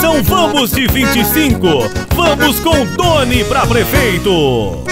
Então vamos de 25. Vamos com Doni pra prefeito.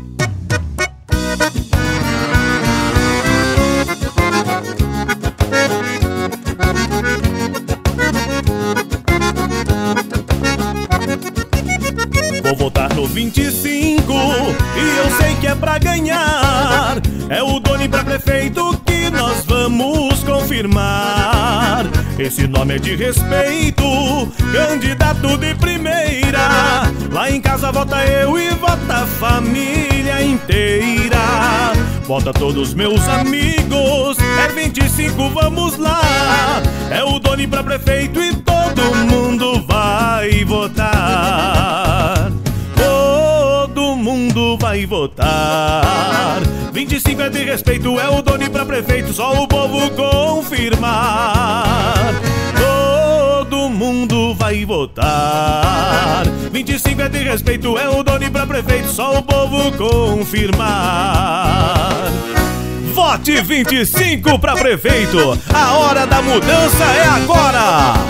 Vou votar no 25 e eu sei que é pra ganhar. É o Doni pra prefeito que nós vamos confirmar. Esse nome é de respeito, candidato de primeira. Lá em casa vota eu e vota a família inteira. Vota todos meus amigos, é 25, vamos lá. É o Doni pra prefeito e todo mundo vai votar. Todo mundo vai votar. 25 é de respeito, é o Doni pra prefeito, só o povo confirmar. Todo mundo vai votar. 25 é de respeito, é o Doni pra prefeito, só o povo confirmar. Vote 25 pra prefeito, a hora da mudança é agora.